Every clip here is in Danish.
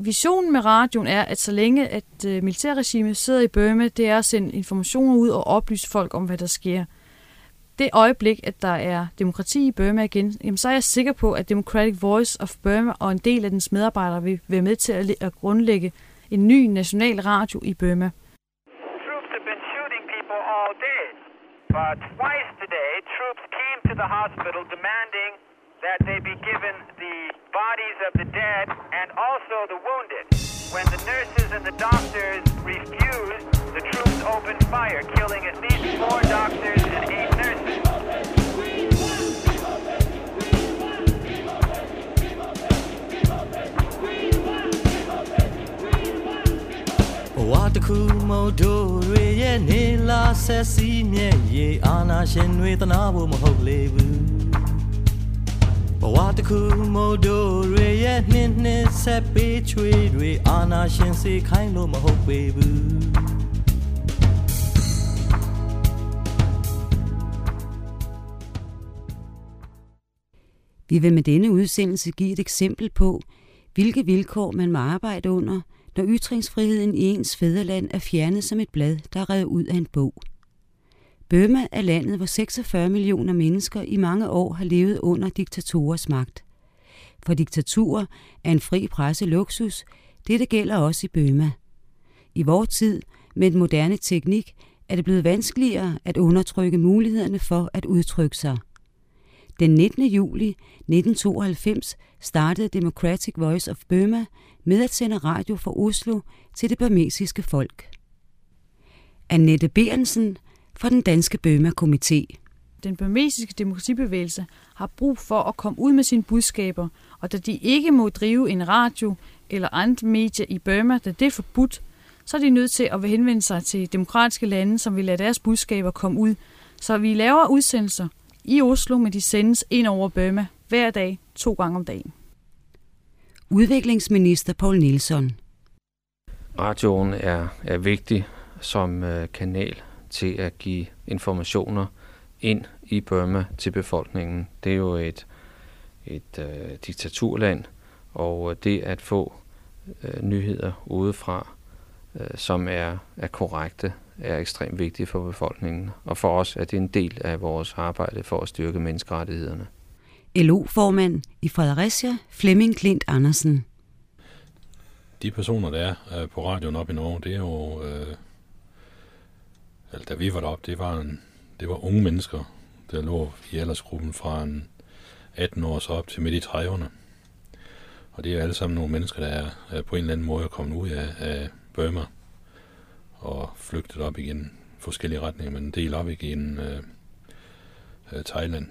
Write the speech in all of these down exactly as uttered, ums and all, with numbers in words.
Visionen med radioen er, at så længe at øh, militærregimet sidder i Burma, det er at sende informationer ud og oplyse folk om, hvad der sker. Det øjeblik, at der er demokrati i Burma igen, jamen, så er jeg sikker på, at Democratic Voice of Burma og en del af dens medarbejdere vil være med til at, at grundlægge en ny national radio i Burma. Troops have been shooting people all day, but twice today, troops came to the hospital demanding that they be given the bodies of the dead and also the wounded. When the nurses and the doctors refused, the troops opened fire, killing at least four doctors and eight nurses. Wataku modo ye ne la se si mye ye ana shin we tana bo ma hok le bu. Wataku modo ye ne ne se pe chwe we ana shin se khain lo ma hok be bu. Vi vil med denne udsendelse give et eksempel på, hvilke vilkår man må arbejde under, når ytringsfriheden i ens fædreland er fjernet som et blad, der er revet ud af en bog. Burma er landet, hvor seksogfyrre millioner mennesker i mange år har levet under diktatorers magt. For diktaturer er en fri presse luksus, dette gælder også i Burma. I vor tid, med den moderne teknik, er det blevet vanskeligere at undertrykke mulighederne for at udtrykke sig. Den nittende juli nitten tooghalvfems startede Democratic Voice of Burma med at sende radio fra Oslo til det burmesiske folk. Annette Berensen fra den danske Burma-komité. Den burmesiske demokratibevægelse har brug for at komme ud med sine budskaber, og da de ikke må drive en radio eller andre medier i Burma, da det er forbudt, så er de nødt til at henvende sig til demokratiske lande, som vil lade deres budskaber komme ud. Så vi laver udsendelser i Oslo, men de sendes ind over Burma hver dag, to gange om dagen. Udviklingsminister Poul Nielsen. Radioen er, er vigtig som øh, kanal til at give informationer ind i Burma til befolkningen. Det er jo et, et øh, diktaturland, og det at få øh, nyheder udefra, øh, som er, er korrekte, er ekstremt vigtigt for befolkningen. Og for os er det en del af vores arbejde for at styrke menneskerettighederne. L O-formand i Fredericia, Flemming Klint Andersen. De personer, der er på radioen op i Norge, det er jo... Øh, altså, da vi var deroppe, det var, en, det var unge mennesker, der lå i aldersgruppen fra en atten år så op til midt i trediverne. Og det er alle sammen nogle mennesker, der er, er på en eller anden måde kommet ud af, af Burma og flygtet op igen forskellige retninger, men en del op igen øh, øh, Thailand.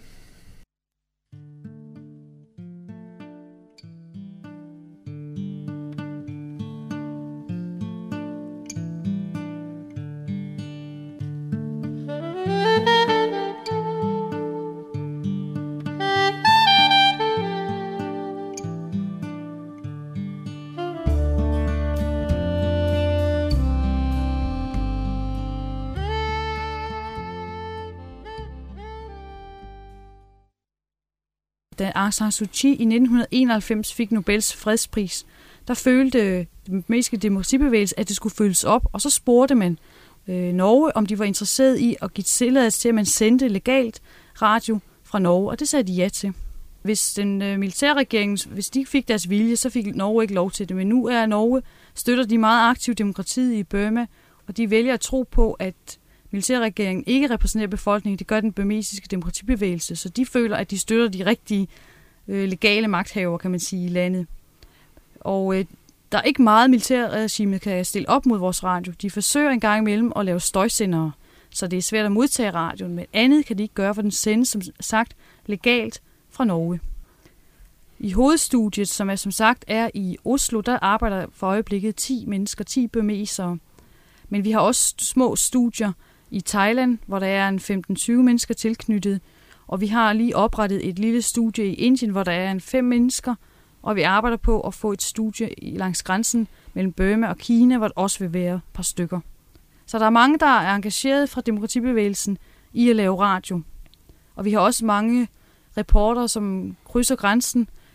Da Aung San Suu Kyi i nitten enoghalvfems fik Nobels fredspris, der følte den burmesiske demokratibevægelse, at det skulle følges op, og så spurgte man øh, Norge, om de var interesseret i at give tilladelse til, at man sendte legalt radio fra Norge, og det sagde de ja til. Hvis den øh, militærregering, hvis de fik deres vilje, så fik Norge ikke lov til det, men nu er Norge, støtter de meget aktivt demokratiet i Burma, og de vælger at tro på, at militærregeringen ikke repræsenterer befolkningen, det gør den burmesiske demokratibevægelse, så de føler, at de støtter de rigtige øh, legale magthavere, kan man sige, i landet. Og øh, der er ikke meget militærregimet kan stille op mod vores radio. De forsøger en gang imellem at lave støjsendere, så det er svært at modtage radioen, men andet kan de ikke gøre, for den sendes, som sagt, legalt fra Norge. I hovedstudiet, som er som sagt er i Oslo, der arbejder for øjeblikket ti mennesker, ti burmesere. Men vi har også små studier i Thailand, hvor der er en femten til tyve mennesker tilknyttet, og vi har lige oprettet et lille studie i Indien, hvor der er en fem mennesker, og vi arbejder på at få et studie langs grænsen mellem Burma og Kina, hvor der også vil være et par stykker. Så der er mange, der er engageret fra demokratibevægelsen i at lave radio. Og vi har også mange reportere, som krydser grænsen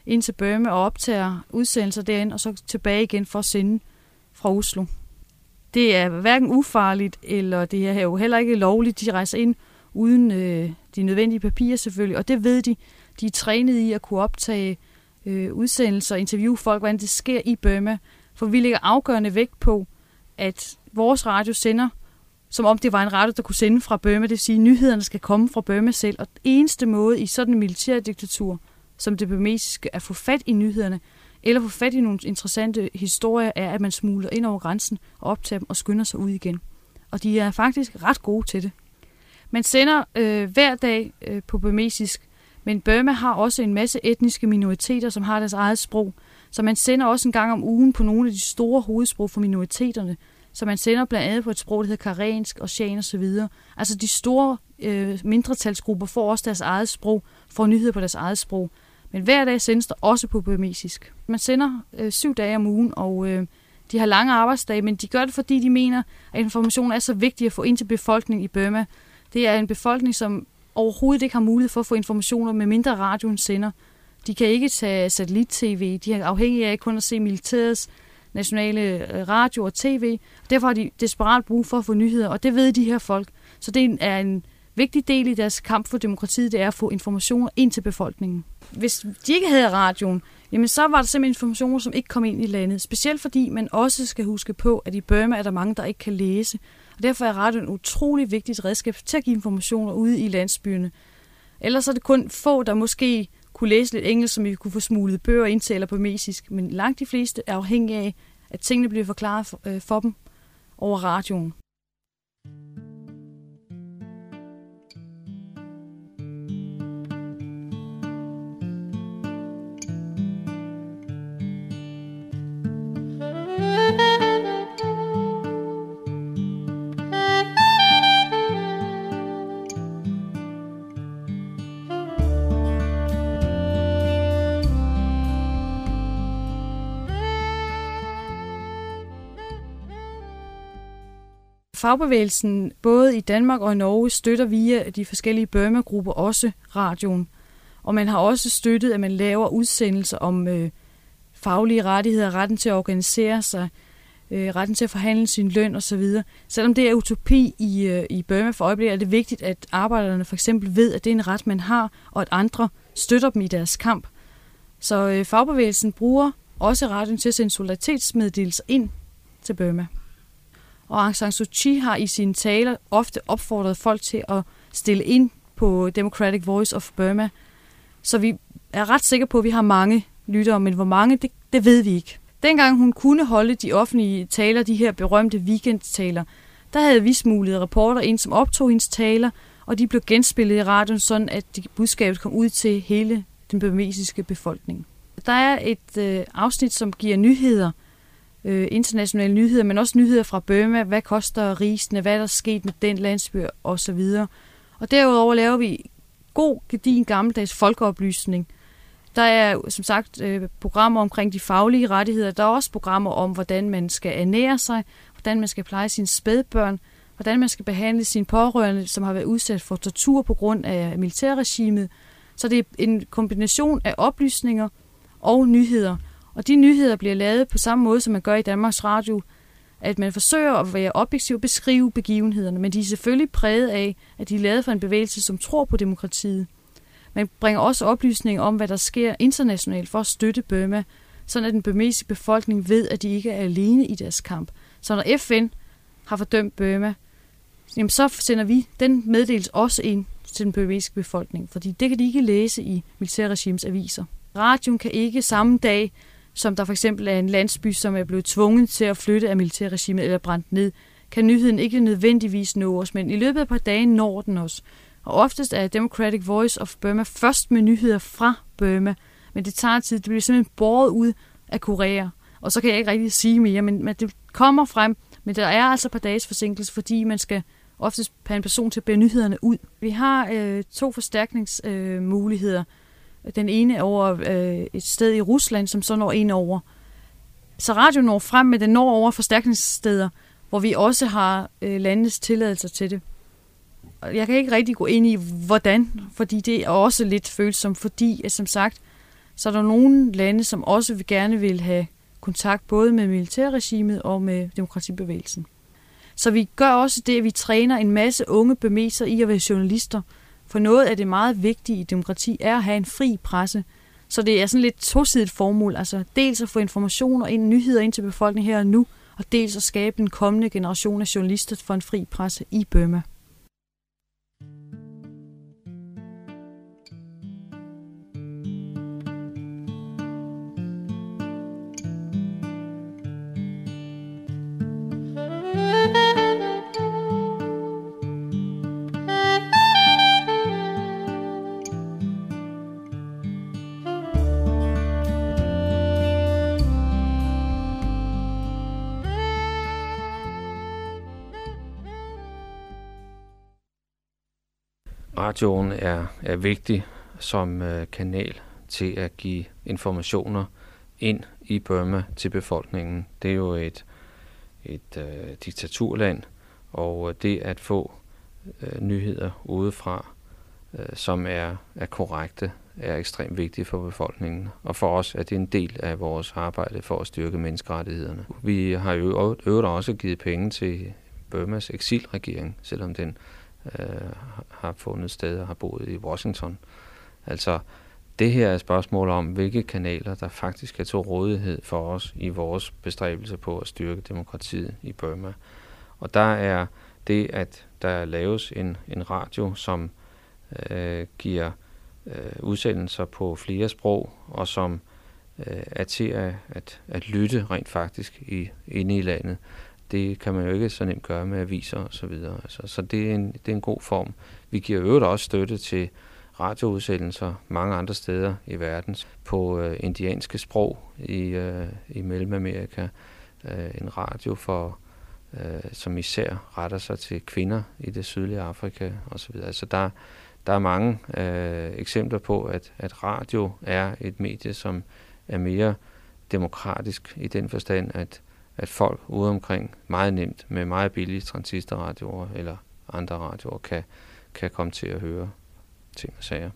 ind til Burma og optager udsendelser derinde, og så tilbage igen for at sende fra Oslo. Det er hverken ufarligt, eller det er jo heller ikke lovligt. De rejser ind uden øh, de nødvendige papirer selvfølgelig, og det ved de. De er trænet i at kunne optage øh, udsendelser og interviewe folk, hvordan det sker i Burma. For vi lægger afgørende vægt på, at vores radio sender, som om det var en radio, der kunne sende fra Burma. Det vil sige, at nyhederne skal komme fra Burma selv. Og eneste måde i sådan en militærdiktatur, som det burmesiske, at få fat i nyhederne, eller få fat i nogle interessante historier, er, at man smugler ind over grænsen og optager dem og skynder sig ud igen. Og de er faktisk ret gode til det. Man sender øh, hver dag øh, på burmesisk, men Burma har også en masse etniske minoriteter, som har deres eget sprog. Så man sender også en gang om ugen på nogle af de store hovedsprog for minoriteterne. Så man sender blandt andet på et sprog, der hedder karensk og shan og så videre. Altså de store øh, mindretalsgrupper får også deres eget sprog, får nyheder på deres eget sprog. Men hver dag sendes der også på burmesisk. Man sender øh, syv dage om ugen, og øh, de har lange arbejdsdage, men de gør det, fordi de mener, at information er så vigtig at få ind til befolkningen i Burma. Det er en befolkning, som overhovedet ikke har mulighed for at få informationer, med mindre radioen sender. De kan ikke tage satellit-tv, de er afhængige af kun at se militærets nationale radio og tv. Derfor har de desperat brug for at få nyheder, og det ved de her folk. Så det er en vigtig del i deres kamp for demokratiet, det er at få informationer ind til befolkningen. Hvis de ikke havde radioen, jamen så var der simpelthen informationer, som ikke kom ind i landet. Specielt fordi man også skal huske på, at i Burma er der mange, der ikke kan læse. Og derfor er radioen et utrolig vigtigt redskab til at give informationer ude i landsbyerne. Ellers er det kun få, der måske kunne læse lidt engelsk, som vi kunne få smuglet bøger ind til eller på burmesisk. Men langt de fleste er afhængige af, at tingene bliver forklaret for, øh, for dem over radioen. Fagbevægelsen både i Danmark og i Norge støtter via de forskellige Burma-grupper også radioen. Og man har også støttet, at man laver udsendelser om øh, faglige rettigheder, retten til at organisere sig, øh, retten til at forhandle sin løn osv. Selvom det er utopi i, øh, i Burma for øjeblikket, er det vigtigt, at arbejderne for eksempel ved, at det er en ret, man har, og at andre støtter dem i deres kamp. Så øh, fagbevægelsen bruger også radioen til at sende solidaritetsmeddelelser ind til Burma. Og Aung San Suu Kyi har i sine taler ofte opfordret folk til at stille ind på Democratic Voice of Burma. Så vi er ret sikre på, at vi har mange lyttere, men hvor mange, det, det ved vi ikke. Dengang hun kunne holde de offentlige taler, de her berømte weekendtaler, der havde vi smuglet reporter ind, som optog hendes taler, og de blev genspillet i radioen, sådan at budskabet kom ud til hele den burmesiske befolkning. Der er et øh, afsnit, som giver nyheder, øh, internationale nyheder, men også nyheder fra Burma. Hvad koster risene? Hvad er der sket med den landsby? Og så videre. Og derudover laver vi god, gedigen gammeldags folkeoplysning. Der er som sagt øh, programmer omkring de faglige rettigheder. Der er også programmer om, hvordan man skal ernære sig, hvordan man skal pleje sine spædbørn, hvordan man skal behandle sine pårørende, som har været udsat for tortur på grund af militærregimet. Så det er en kombination af oplysninger og nyheder. Og de nyheder bliver lavet på samme måde, som man gør i Danmarks Radio, at man forsøger at være objektiv og beskrive begivenhederne, men de er selvfølgelig præget af, at de er lavet for en bevægelse, som tror på demokratiet. Man bringer også oplysninger om, hvad der sker internationalt for at støtte Burma, sådan at den burmesiske befolkning ved, at de ikke er alene i deres kamp. Så når F N har fordømt Burma, jamen så sender vi den meddelelse også ind til den burmesiske befolkning, fordi det kan de ikke læse i militærregimes aviser. Radioen kan ikke samme dag, som der for eksempel er en landsby, som er blevet tvunget til at flytte af militærregimet eller brændt ned, kan nyheden ikke nødvendigvis nå os, men i løbet af et par dage når den os. Og oftest er Democratic Voice of Burma først med nyheder fra Burma, men det tager tid. Det bliver simpelthen båret ud af Korea, og så kan jeg ikke rigtig sige mere, men, men det kommer frem. Men der er altså et par dages forsinkelse, fordi man skal oftest have en person til at bære nyhederne ud. Vi har øh, to forstærkningsmuligheder. Øh, Den ene er over øh, et sted i Rusland, som så når en over. Så radioen når frem, men den når over forstærkningssteder, hvor vi også har øh, landets tilladelser til det. Jeg kan ikke rigtig gå ind i, hvordan, fordi det er også lidt følsomt, fordi, at, som sagt, Så er der nogle lande, som også vil gerne vil have kontakt både med militærregimet og med demokratibevægelsen. Så vi gør også det, at vi træner en masse unge bemesser i at være journalister. For noget af det meget vigtige i demokrati er at have en fri presse. Så det er sådan lidt tosidigt formål. Altså dels at få informationer ind, nyheder ind til befolkningen her og nu, og dels at skabe en kommende generation af journalister for en fri presse i Burma. Radioen er, er vigtig som øh, kanal til at give informationer ind i Burma til befolkningen. Det er jo et, et øh, diktaturland, og det at få øh, nyheder udefra, øh, som er, er korrekte, er ekstremt vigtigt for befolkningen. Og for os er det en del af vores arbejde for at styrke menneskerettighederne. Vi har jo øvrigt også givet penge til Burmas eksilregering, selvom den øh, har fundet sted og har boet i Washington. Altså, det her er et spørgsmål om, hvilke kanaler, der faktisk er til rådighed for os i vores bestræbelser på at styrke demokratiet i Burma. Og der er det, at der laves en, en radio, som øh, giver øh, udsendelser på flere sprog, og som øh, er til at, at, at lytte rent faktisk i, inde i landet. Det kan man jo ikke så nemt gøre med aviser og så videre. Altså, så det er, en, det er en god form. Vi giver øvrigt også støtte til radioudsendelser mange andre steder i verden på øh, indianske sprog i, øh, i Mellemamerika. Øh, en radio, for, øh, som især retter sig til kvinder i det sydlige Afrika osv. Altså der, der er mange øh, eksempler på, at, at radio er et medie, som er mere demokratisk i den forstand, at at folk ude omkring meget nemt med meget billige transistorradioer eller andre radioer kan, kan komme til at høre ting og sager.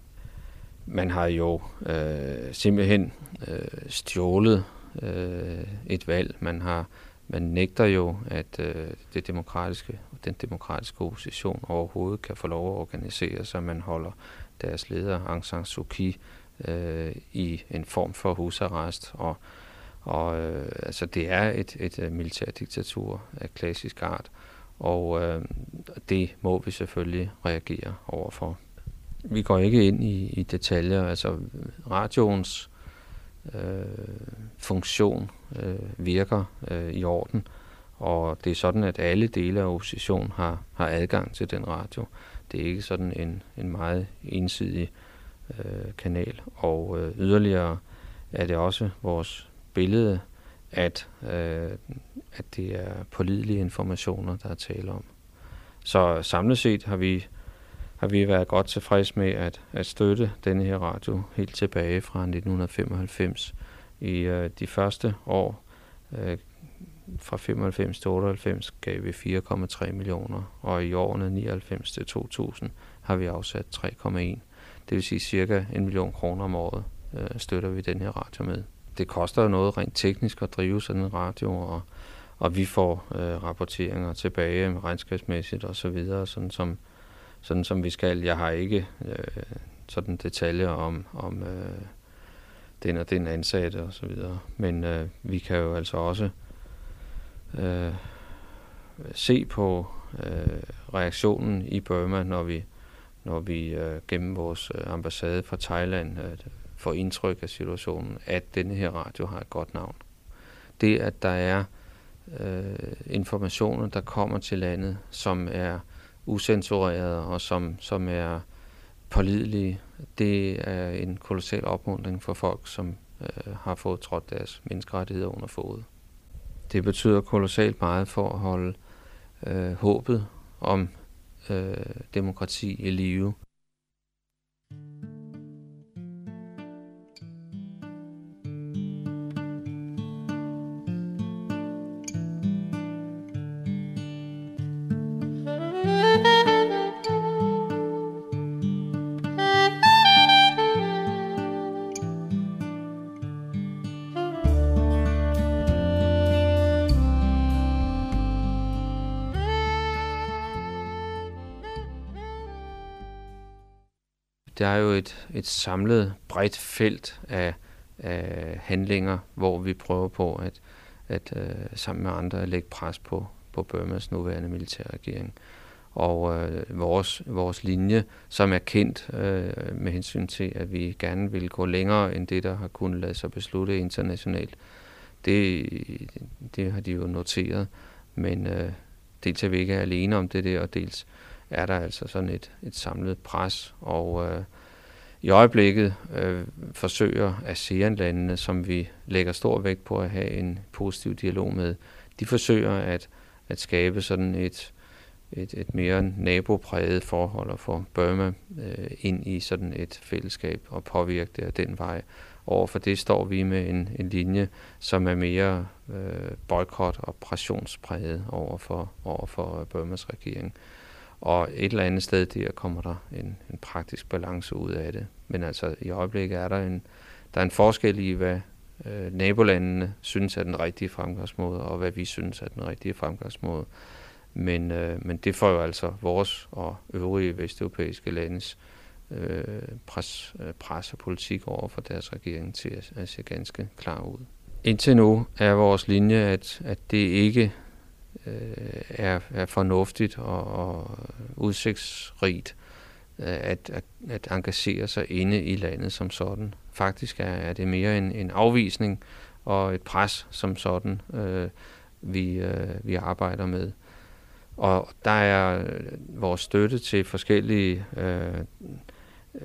Man har jo øh, simpelthen øh, stjålet øh, et valg. Man har man nægter jo, at øh, det demokratiske, den demokratiske opposition overhovedet kan få lov at organisere sig. Man holder deres leder Aung San Suu Kyi øh, i en form for husarrest, og Og øh, altså det er et, et, et militærdiktatur af klassisk art, og øh, det må vi selvfølgelig reagere overfor. Vi går ikke ind i, i detaljer. Altså radioens øh, funktion øh, virker øh, i orden, og det er sådan, at alle dele af oppositionen har, har adgang til den radio. Det er ikke sådan en, en meget ensidig øh, kanal, og øh, yderligere er det også vores billede, at, øh, at det er pålidelige informationer, der er tale om. Så samlet set har vi, har vi været godt tilfreds med at, at støtte denne her radio helt tilbage fra nitten femoghalvfems. I øh, de første år, øh, fra femoghalvfems til otteoghalvfems, gav vi fire komma tre millioner, og i årene nioghalvfems til to tusind har vi afsat tre komma en. Det vil sige cirka en million kroner om året øh, støtter vi den her radio med. Det koster jo noget rent teknisk at drive sådan en radio, og, og vi får øh, rapporteringer tilbage regnskabsmæssigt og så videre, sådan som, sådan som vi skal. Jeg har ikke øh, sådan detaljer om, om øh, den og den ansatte og så videre, men øh, vi kan jo altså også øh, se på øh, reaktionen i Burma, når vi, når vi øh, gennem vores ambassade fra Thailand øh, får indtryk af situationen, at denne her radio har et godt navn. Det, at der er øh, informationer, der kommer til landet, som er usensurerede og som, som er pålidelige, det er en kolossal opmuntring for folk, som øh, har fået trådt deres menneskerettigheder under fod. Det betyder kolossalt meget for at holde øh, håbet om øh, demokrati i live. der er jo et, et samlet bredt felt af, af handlinger, hvor vi prøver på at, at øh, sammen med andre at lægge pres på, på Burmas nuværende militærregering. Og øh, vores, vores linje, som er kendt øh, med hensyn til, at vi gerne vil gå længere end det, der har kunnet lade sig beslutte internationalt, det, det har de jo noteret. Men øh, dels er vi ikke alene om det der, og dels er der altså sådan et, et samlet pres. Og øh, i øjeblikket øh, forsøger ASEAN-landene, som vi lægger stor vægt på at have en positiv dialog med, de forsøger at, at skabe sådan et Et, et mere nabopræget forhold og få Burma øh, ind i sådan et fællesskab og påvirke det af den vej. Overfor det står vi med en, en linje, som er mere øh, boykot- og pressionspræget over for, over for Burmas regering. Og et eller andet sted der kommer der en, en praktisk balance ud af det. Men altså i øjeblikket er der en, der er en forskel i, hvad øh, nabolandene synes er den rigtige fremgangsmåde, og hvad vi synes er den rigtige fremgangsmåde. Men, øh, men det får jo altså vores og øvrige vesteuropæiske landes øh, pres, øh, pres og politik over for deres regering til at, at se ganske klar ud. Indtil nu er vores linje, at, at det ikke øh, er, er fornuftigt og, og udsigtsrigt at, at, at engagere sig inde i landet som sådan. Faktisk er, er det mere en, en afvisning og et pres som sådan, øh, vi, øh, vi arbejder med. Og der er vores støtte til forskellige øh, øh,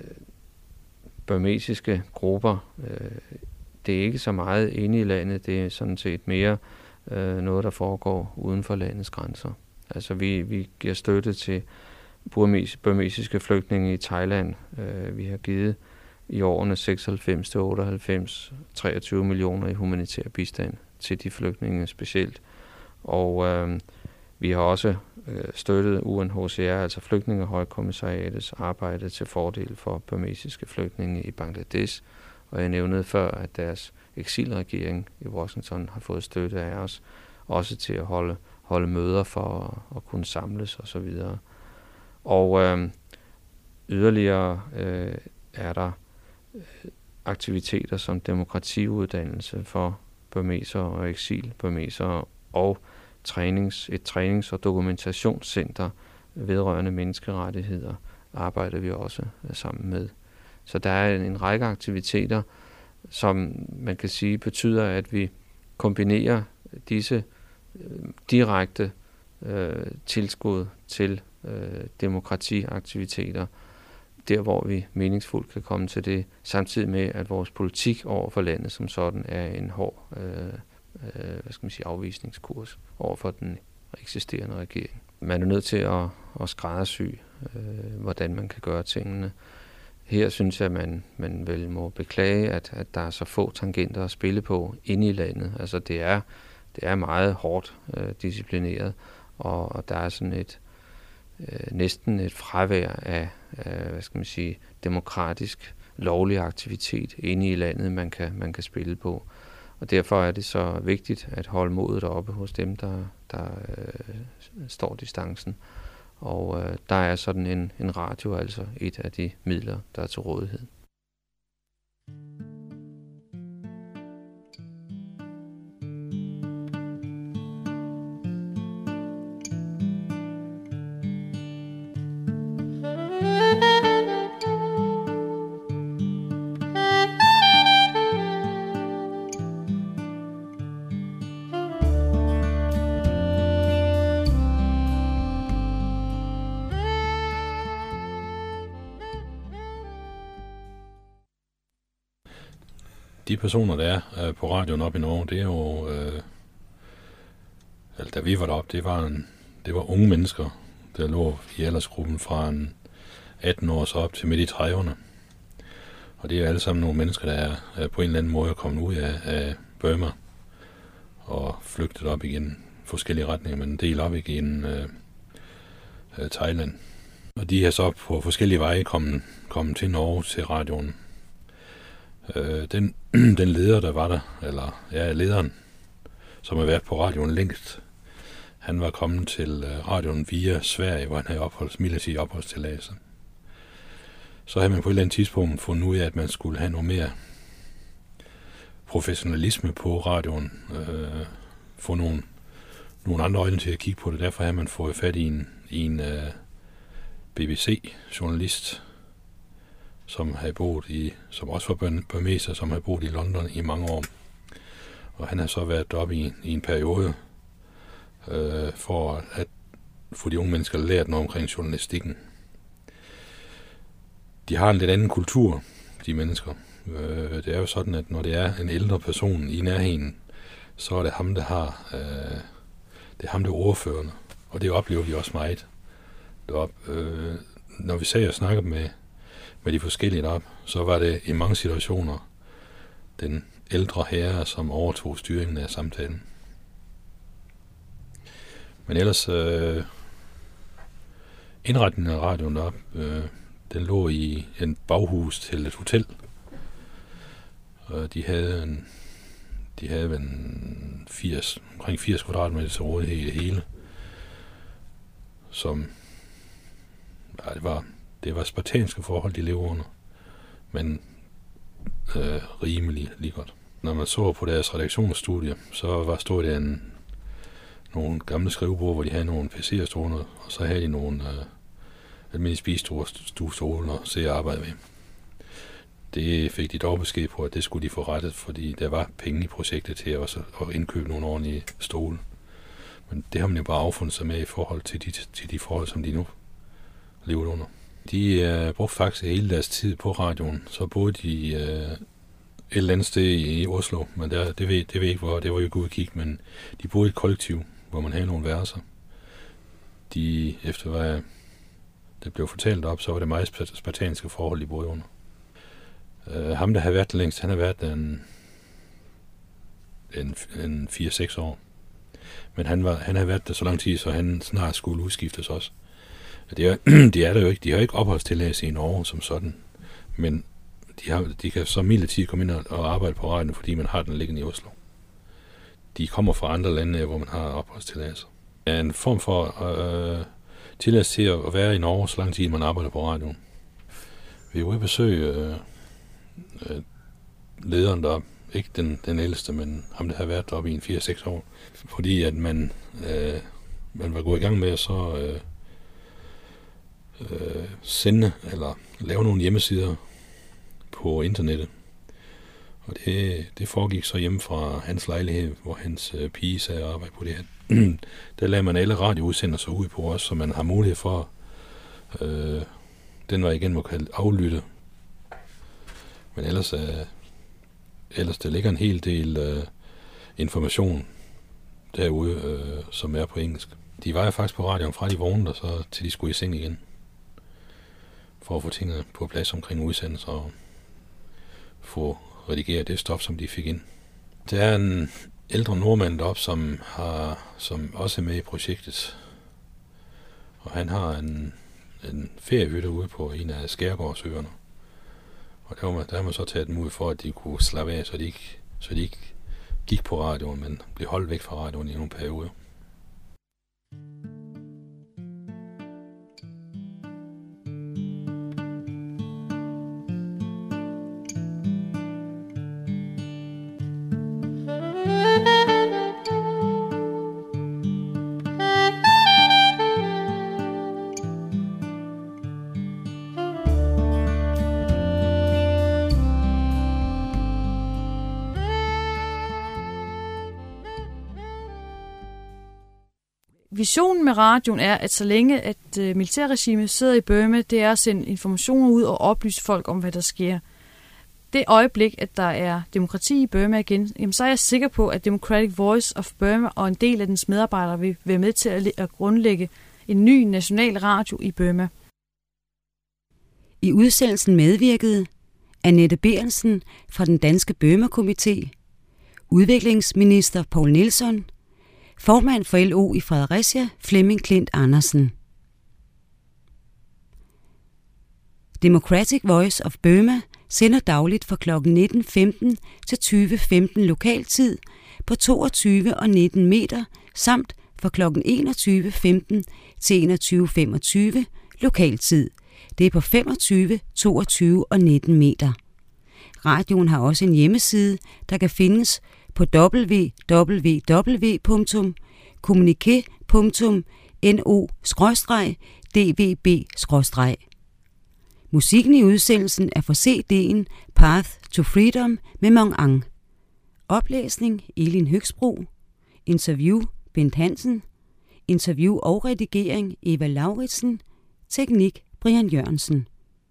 burmesiske grupper. Øh, det er ikke så meget inde i landet, det er sådan set mere øh, noget, der foregår uden for landets grænser. Altså vi, vi giver støtte til burmes, burmesiske flygtninge i Thailand. Øh, vi har givet i årene seksoghalvfems til otteoghalvfems treogtyve millioner i humanitær bistand til de flygtninge specielt. Og øh, vi har også øh, støttet U N H C R, altså Flygtningehøjkommissariatets arbejde til fordel for burmesiske flygtninge i Bangladesh. Og jeg nævnede før, at deres eksilregering i Washington har fået støtte af os, også til at holde, holde møder for at, at kunne samles osv. Og øh, yderligere øh, er der aktiviteter som demokratiuddannelse for burmesere og eksilburmesere og trænings, et trænings- og dokumentationscenter vedrørende menneskerettigheder arbejder vi også sammen med. Så der er en, en række aktiviteter, som man kan sige betyder, at vi kombinerer disse øh, direkte øh, tilskud til øh, demokratiaktiviteter, der hvor vi meningsfuldt kan komme til det, samtidig med, at vores politik over for landet som sådan er en hård øh, øh, hvad skal man sige, afvisningskurs over for den eksisterende regering. Man er nødt til at, at skræddersy, øh, hvordan man kan gøre tingene. Her synes jeg, at man, man vel må beklage, at, at der er så få tangenter at spille på inde i landet. Altså det er, det er meget hårdt øh, disciplineret, og, og der er sådan et øh, næsten et fravær af, af hvad skal man sige, demokratisk lovlig aktivitet inde i landet, man kan, man kan spille på. Og derfor er det så vigtigt at holde modet oppe hos dem, der, der øh, står distancen. Og øh, der er sådan en, en radio, altså et af de midler, der er til rådighed. De personer, der er øh, på radioen op i Norge, det er jo, øh, altså, da vi var deroppe, det var, en, det var unge mennesker, der lå i aldersgruppen fra en atten år så op til midt i trediverne. Og det er alle sammen nogle mennesker, der er, er på en eller anden måde kommet ud af, af Burma og flygtet op igen forskellige retninger, men en del op igen øh, øh, Thailand. Og de er så på forskellige veje kommet, kommet til Norge til radioen. Øh, den, den leder, der var der, eller ja, lederen, som har været på radioen længst, han var kommet til øh, radioen via Sverige, hvor han havde opholds, midlertidig opholdstilladelse. så havde man på et eller andet tidspunkt fundet ud af, at man skulle have noget mere professionalisme på radioen, øh, få nogle, nogle andre øjne til at kigge på det. Derfor havde man fået fat i en, i en uh, B B C-journalist, som havde boet i, som også var burmeser, som havde boet i London i mange år. Og han har så været deroppe i, i en periode, øh, for at få de unge mennesker lært noget omkring journalistikken. De har en lidt anden kultur, de mennesker. Øh, det er jo sådan, at når det er en ældre person i nærheden, så er det ham, der har, øh, det er ham, der er ordførende. Og det oplever de også meget deroppe. Øh, når vi sagde og snakkede med, med de forskellige deroppe, så var det i mange situationer den ældre herre, som overtog styringen af samtalen. Men ellers, øh, indretningen af radioen deroppe, øh, den lå i en baghus til et hotel. Og de havde en, de havde en firs, omkring firs kvadratmeter til rådighed i det hele. Som, ja, det var, det var spartanske forhold, de levede under. Men øh, rimelig lige godt. Når man så på deres redaktionsstudie, så var stod der en, nogle gamle skrivebord, hvor de havde nogle P C'er stående, og så havde de nogle øh, almindelige spisestuestole og se og arbejde med. Det fik de dog besked på, at det skulle de få rettet, fordi der var penge i projektet til også at indkøbe nogle ordentlige stole. Men det har man jo bare affundet sig med i forhold til de, til de forhold, som de nu lever under. De øh, brugte faktisk hele deres tid på radioen, så boede de øh, et eller andet sted i, i Oslo, men der, det, ved, det ved jeg ikke, hvor det var jo ikke ude at kigge, men de boede i et kollektiv, hvor man havde nogle værelser. De, efter hvad det blev fortalt op, så var det meget spartanske forhold, de boede under. Uh, ham, der har været der længst, han har været der en, en, en fire seks år. Men han, var, han har været der så lang tid, så han snart skulle udskiftes også. Det er, de er der jo ikke. De har ikke opholdstilladelse i Norge som sådan. Men de, har, de kan så midlertidigt komme ind og, og arbejde på radioen, fordi man har den liggende i Oslo. De kommer fra andre lande, hvor man har opholdstilladelse. Det er en form for øh, tilladelse til at være i Norge, så lang tid man arbejder på radioen. Vi er ude at besøge øh, øh, lederen der, ikke den, den ældste, men ham, der har været deroppe i en fire seks år. Fordi at man, øh, man var gået i gang med at så øh, øh, sende eller lave nogle hjemmesider på internettet. Og det, det foregik så hjemme fra hans lejlighed, hvor hans øh, pige sad og arbejdede på det her. Der lagde man alle radioudsendelser ud på os, så man har mulighed for, øh, den var igen må kalde aflytte. Men ellers, øh, ellers der ligger en hel del øh, information derude, øh, som er på engelsk. De var jo faktisk på radioen fra de vågnede, og så til de skulle i seng igen. For at få tingene på plads omkring udsendelser og få redigeret det stof, som de fik ind. Der er en ældre nordmand deroppe, som, har, som også er med i projektet. Og han har en, en feriehytte ude på en af Skærgårdsøerne. Og der, der har man så taget dem ud for, at de kunne slappe af, så de ikke, så de ikke gik på radioen, men blev holdt væk fra radioen i nogle perioder. Visionen med radioen er, at så længe at øh, militærregimet sidder i Burma, det er at sende informationer ud og oplyse folk om, hvad der sker. Det øjeblik, at der er demokrati i Burma igen, jamen, så er jeg sikker på, at Democratic Voice of Burma og en del af dens medarbejdere vil være med til at, at grundlægge en ny national radio i Burma. I udsendelsen medvirkede Annette Berensen fra den danske Burma-komité, udviklingsminister Poul Nielsen, formand for L O i Fredericia, Flemming Klint Andersen. Democratic Voice of Burma sender dagligt fra klokken nitten femten til tyve femten lokaltid på toogtyve og nitten meter, samt fra klokken enogtyve femten til enogtyve femogtyve lokaltid. Det er på femogtyve, toogtyve og nitten meter. Radioen har også en hjemmeside, der kan findes på w w w punktum kommunike punktum no skråstreg d v b skråstreg. Musikken i udsendelsen er fra C D'en Path to Freedom med Mong Ang. Oplæsning Elin Høgsbro. Interview Bent Hansen. Interview og redigering Eva Lauritsen. Teknik Brian Jørgensen.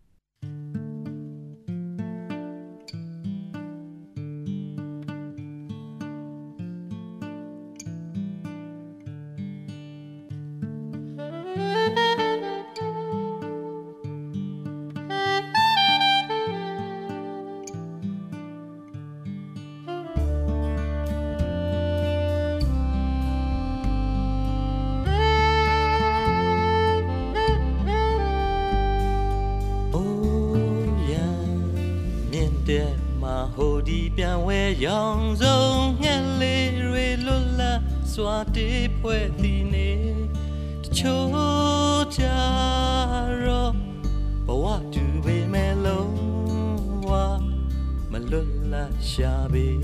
Young zone and lay lola swati poetine cho jaro but what do we mellow wa malula shabi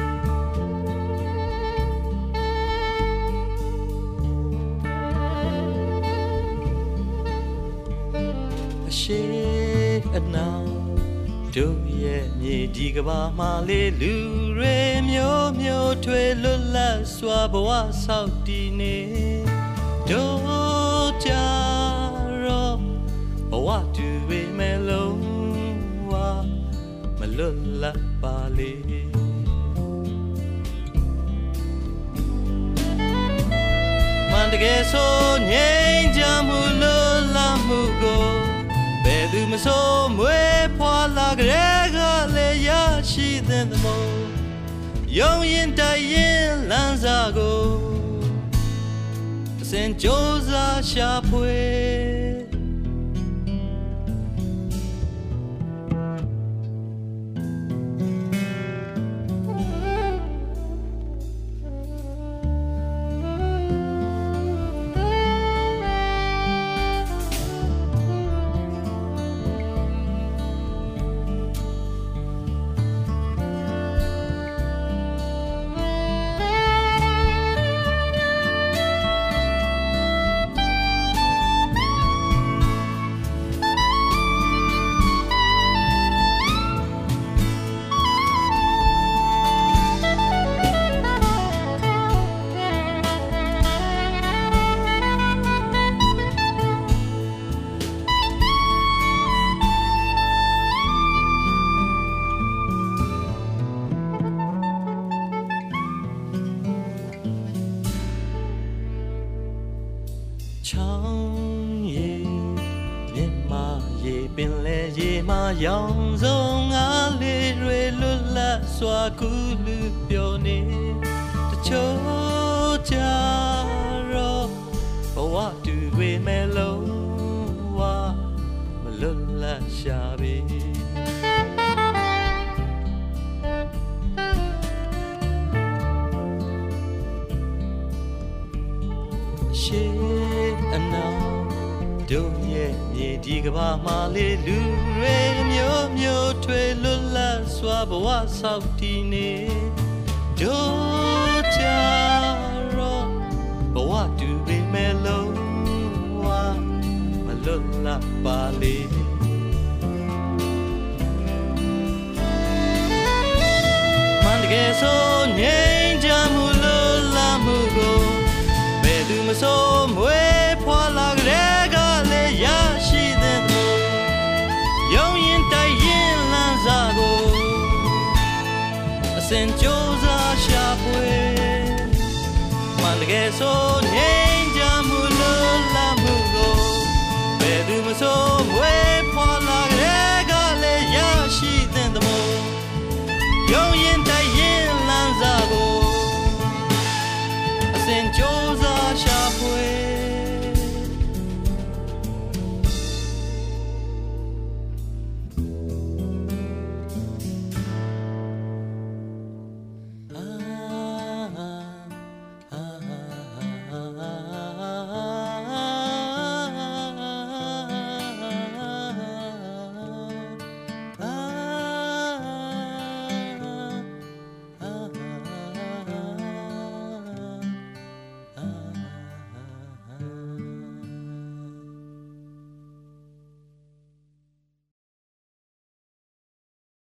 she now do ye ni di ka ba ma le lu re myo myo thwe lu la swa bwa sao ti ne do ja ro bwa tu we me lo wa ma lu la ba le man de ge so nyein ja mu lu la mu go be du ma so mwe phwa la gre ga le ya shi den the mo yong yin dai yin lan za go sen jo za sha pwe Yang zong a le rue lu la swa ku lu pyo ne ta cho cha ro wa tu we me lo wa ma lu la sha be she anao do ye ye di ka ba ma le lu re myo myo thwe lu la swa bwa sao ti ne do cha ro bwa tu be me lo wa ma lu la ba le man de ge so nyein ja mu lu la mu go be du ma so mwe phwa la gre ga le ya shi den mo yong yin dai yin lan za go a sen jo za sha pwe man de ge so nyein ja mu lu la mu go be du ma so mwe phwa la gre ga le ya shi den mo yong yin dai